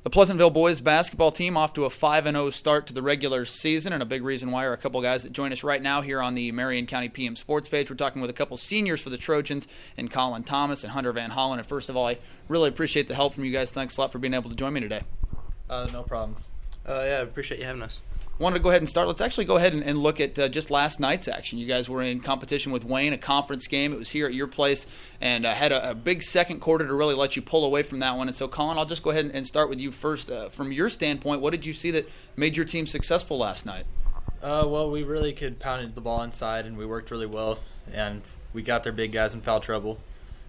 The Pleasantville boys basketball team off to a 5-0 start to the regular season, and a big reason why are a couple guys that join us right now here on the Marion County PM Sports page. We're talking with a couple seniors for the Trojans, and Colin Thomas and Hunter Van Hollen. And first of all, I really appreciate the help from you guys. Thanks a lot for being able to join me today. No problem. Yeah, I appreciate you having us. Wanted to go ahead and start. Let's actually go ahead and look at just last night's action. You guys were in competition with Wayne, a conference game. It was here at your place, and had a big second quarter to really let you pull away from that one. And so, Colin, I'll just go ahead and start with you first. From your standpoint, what did you see that made your team successful last night? Well, we really could pound the ball inside, and we worked really well, and we got their big guys in foul trouble.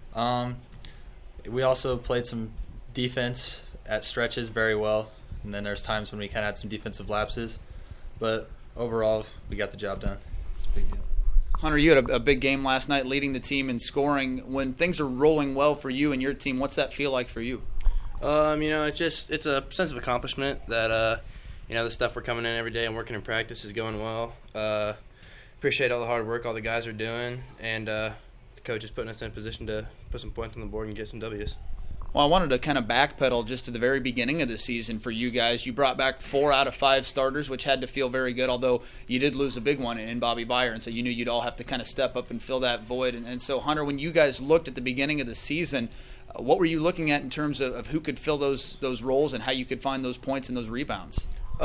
We also played some defense at stretches very well, and then there's times when we kind of had some defensive lapses. But overall, we got the job done. It's a big deal. Hunter, you had a big game last night leading the team in scoring. When things are rolling well for you and your team, what's that feel like for you? It's a sense of accomplishment that, the stuff we're coming in every day and working in practice is going well. Appreciate all the hard work all the guys are doing, and the coach is putting us in a position to put some points on the board and get some W's. Well, I wanted to kind of backpedal just to the very beginning of the season for you guys. You brought back 4 out of 5 starters, which had to feel very good, although you did lose a big one in Bobby Byer, and so you knew you'd all have to kind of step up and fill that void. And so, Hunter, when you guys looked at the beginning of the season, what were you looking at in terms of who could fill those roles and how you could find those points and those rebounds?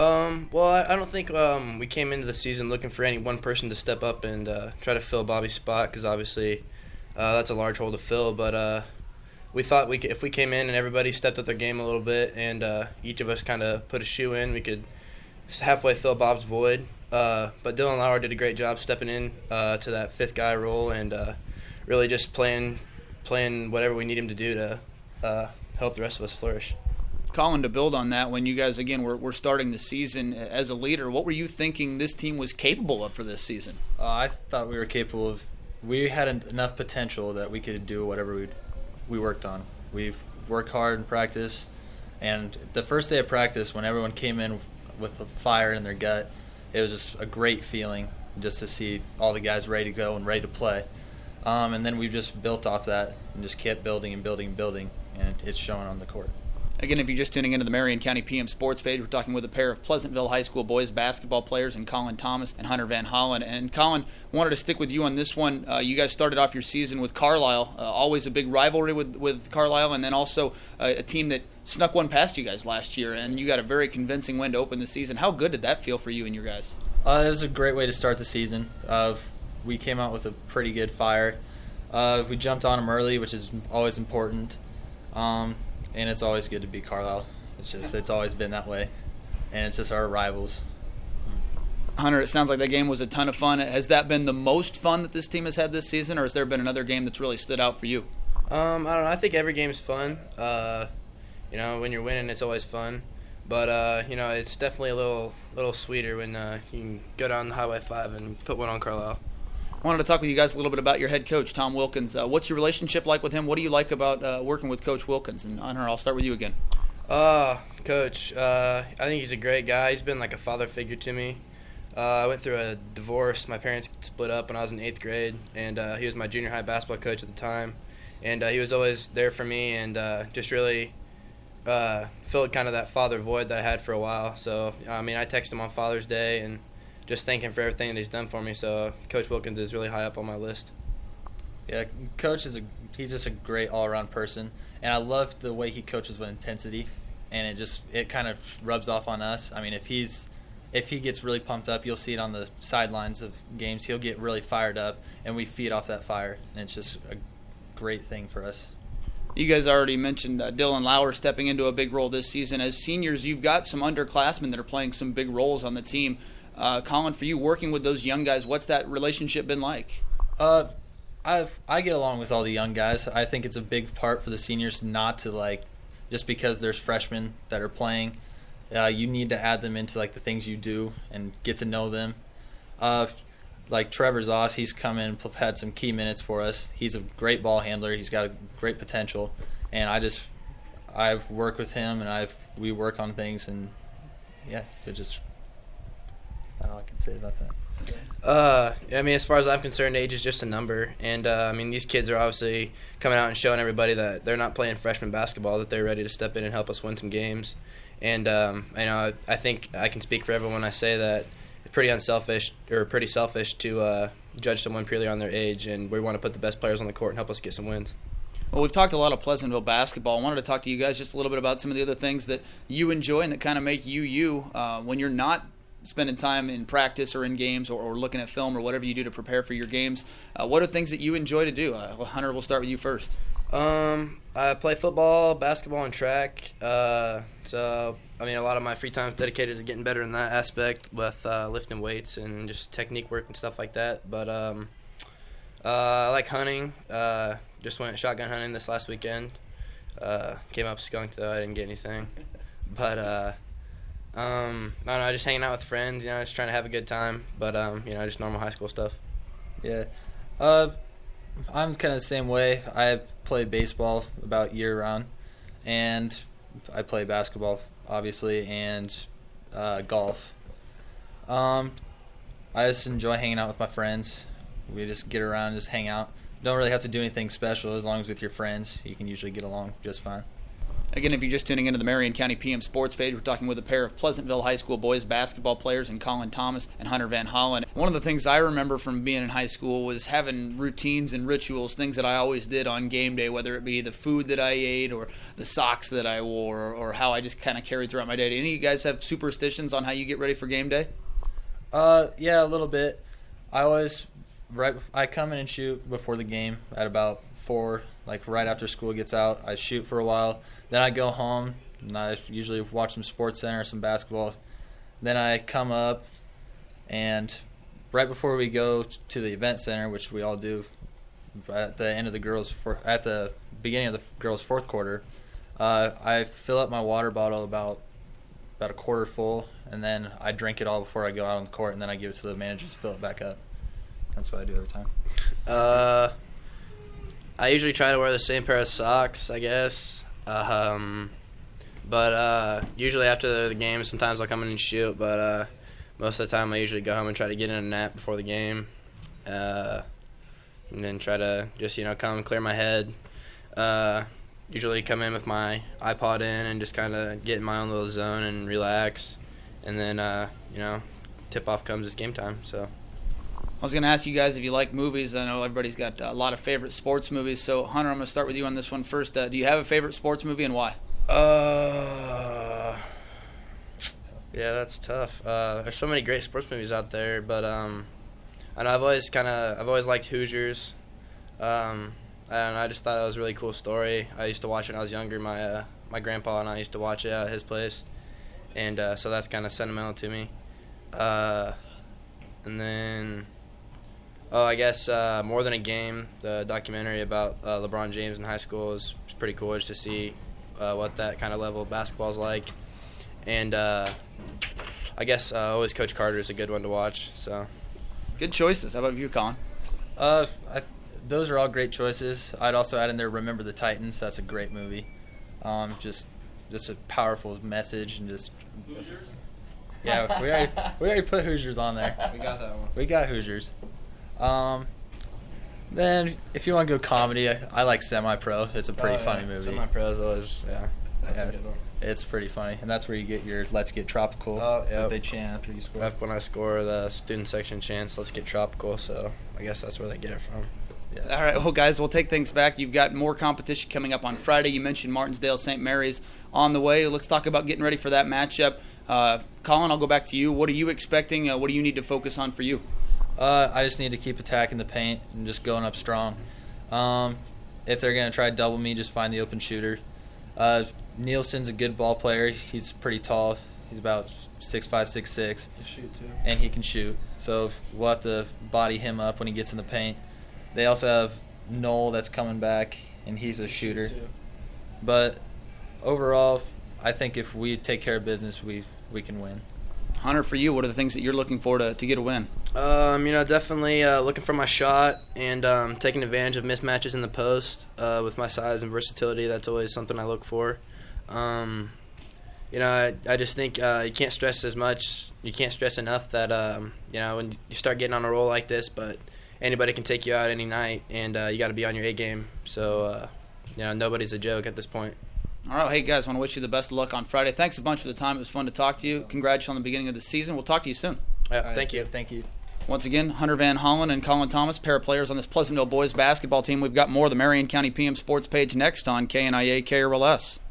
I don't think we came into the season looking for any one person to step up and try to fill Bobby's spot, because obviously that's a large hole to fill, but we thought if we came in and everybody stepped up their game a little bit and each of us kind of put a shoe in, we could halfway fill Bob's void. But Dylan Lauer did a great job stepping in to that fifth guy role and really just playing whatever we need him to do to help the rest of us flourish. Colin, to build on that, when you guys, again, were starting the season as a leader, what were you thinking this team was capable of for this season? I thought we were capable of – we had enough potential that we could do whatever we worked on. We've worked hard in practice, and the first day of practice, when everyone came in with a fire in their gut, it was just a great feeling just to see all the guys ready to go and ready to play. And then we've just built off that and just kept building and building and building, and it's showing on the court. Again, if you're just tuning into the Marion County PM Sports page, we're talking with a pair of Pleasantville High School boys basketball players, and Colin Thomas and Hunter Van Hollen. And Colin, wanted to stick with you on this one. You guys started off your season with Carlisle, always a big rivalry with Carlisle, and then also a team that snuck one past you guys last year, and you got a very convincing win to open the season. How good did that feel for you and your guys? It was a great way to start the season. We came out with a pretty good fire. We jumped on them early, which is always important. And it's always good to beat Carlisle. It's always been that way. And it's just our rivals. Hunter, it sounds like that game was a ton of fun. Has that been the most fun that this team has had this season, or has there been another game that's really stood out for you? I don't know. I think every game's fun. When you're winning, it's always fun. But, it's definitely a little sweeter when you can go down the Highway 5 and put one on Carlisle. I wanted to talk with you guys a little bit about your head coach, Tom Wilkins. What's your relationship like with him? What do you like about working with Coach Wilkins? And Hunter, I'll start with you again. Coach, I think he's a great guy. He's been like a father figure to me. I went through a divorce. My parents split up when I was in 8th grade, and he was my junior high basketball coach at the time. And he was always there for me and just really filled kind of that father void that I had for a while. So, I texted him on Father's Day and just thank him for everything that he's done for me. So Coach Wilkins is really high up on my list. Yeah, Coach he's just a great all-around person, and I love the way he coaches with intensity, and it kind of rubs off on us. If he gets really pumped up, you'll see it on the sidelines of games. He'll get really fired up, and we feed off that fire, and it's just a great thing for us. You guys already mentioned Dylan Lauer stepping into a big role this season. As seniors, you've got some underclassmen that are playing some big roles on the team. Colin, for you, working with those young guys, what's that relationship been like? I get along with all the young guys. I think it's a big part for the seniors not to, just because there's freshmen that are playing, you need to add them into, the things you do and get to know them. Trevor Zoss, he's come in and had some key minutes for us. He's a great ball handler. He's got a great potential. And I've worked with him, and we work on things, and, yeah, that's all I can say about that. I mean, as far as I'm concerned, age is just a number, and I mean, these kids are obviously coming out and showing everybody that they're not playing freshman basketball, that they're ready to step in and help us win some games. And I think I can speak for everyone when I say that it's pretty selfish to judge someone purely on their age, and we want to put the best players on the court and help us get some wins. Well, we've talked a lot of Pleasantville basketball. I wanted to talk to you guys just a little bit about some of the other things that you enjoy and that kind of make you when you're not spending time in practice or in games or looking at film or whatever you do to prepare for your games. What are things that you enjoy to do? Hunter, we'll start with you first. I play football, basketball, and track. So, I mean, a lot of my free time is dedicated to getting better in that aspect with lifting weights and just technique work and stuff like that. But I like hunting. Just went shotgun hunting this last weekend. Came up skunked, though. I didn't get anything. But I don't know, just hanging out with friends, just trying to have a good time. But, just normal high school stuff. Yeah. I'm kind of the same way. I play baseball about year-round, and I play basketball, obviously, and golf. I just enjoy hanging out with my friends. We just get around and just hang out. Don't really have to do anything special. As long as with your friends, you can usually get along just fine. Again, if you're just tuning into the Marion County PM Sports Page, we're talking with a pair of Pleasantville High School boys basketball players in Colin Thomas and Hunter Van Hollen. One of the things I remember from being in high school was having routines and rituals, things that I always did on game day, whether it be the food that I ate or the socks that I wore or how I just kind of carried throughout my day. Do any of you guys have superstitions on how you get ready for game day? Yeah, a little bit. I come in and shoot before the game at about 4, like right after school gets out. I shoot for a while. Then I go home, and I usually watch some Sports Center, some basketball. Then I come up, and right before we go to the event center, which we all do at the end of at the beginning of the girls' fourth quarter, I fill up my water bottle about a quarter full, and then I drink it all before I go out on the court, and then I give it to the managers to fill it back up. That's what I do every time. I usually try to wear the same pair of socks, I guess. But usually after the game, sometimes I'll come in and shoot. But most of the time, I usually go home and try to get in a nap before the game, and then try to just come and clear my head. Usually come in with my iPod in and just kind of get in my own little zone and relax, and then tip off comes, it's game time. So. I was going to ask you guys if you like movies. I know everybody's got a lot of favorite sports movies. So, Hunter, I'm going to start with you on this one first. Do you have a favorite sports movie and why? Yeah, that's tough. There's so many great sports movies out there, but I know I've always liked Hoosiers. And I just thought it was a really cool story. I used to watch it when I was younger. My grandpa and I used to watch it at his place, and so that's kind of sentimental to me. And then. Oh, I guess More Than a Game, the documentary about LeBron James in high school is pretty cool just to see what that kind of level of basketball is like. And I guess always Coach Carter is a good one to watch. So, good choices. How about you, Colin? Those are all great choices. I'd also add in there Remember the Titans. That's a great movie. Just a powerful message and just. Hoosiers? Yeah, we already put Hoosiers on there. We got that one. We got Hoosiers. Then if you want to go comedy, I like Semi-Pro. It's a pretty funny movie. Semi-Pro is always, that's a good one. It's pretty funny, and that's where you get your "Let's Get Tropical." Oh, yeah. They chant after you score. When I score, the student section chants, "Let's get tropical." So I guess that's where they get it from. Yeah. All right, well, guys, we'll take things back. You've got more competition coming up on Friday. You mentioned Martinsdale St. Mary's on the way. Let's talk about getting ready for that matchup. Colin, I'll go back to you. What are you expecting? What do you need to focus on for you? I just need to keep attacking the paint and just going up strong. If they're going to try to double me, just find the open shooter. Nielsen's a good ball player. He's pretty tall. He's about 6'5", 6'6". He can shoot, too. And he can shoot. So we'll have to body him up when he gets in the paint. They also have Noel that's coming back, and he's a shooter. But overall, I think if we take care of business, we can win. Hunter, for you, what are the things that you're looking for to get a win? Definitely looking for my shot and taking advantage of mismatches in the post with my size and versatility. That's always something I look for. I just think you can't stress as much. You can't stress enough that when you start getting on a roll like this, but anybody can take you out any night, and you got to be on your A game. So nobody's a joke at this point. All right, hey guys, want to wish you the best of luck on Friday. Thanks a bunch for the time. It was fun to talk to you. Congrats on the beginning of the season. We'll talk to you soon. Thank you. Thank you. Once again, Hunter Van Hollen and Colin Thomas, pair of players on this Pleasantville boys basketball team. We've got more of the Marion County PM Sports page next on KNIA KRLS.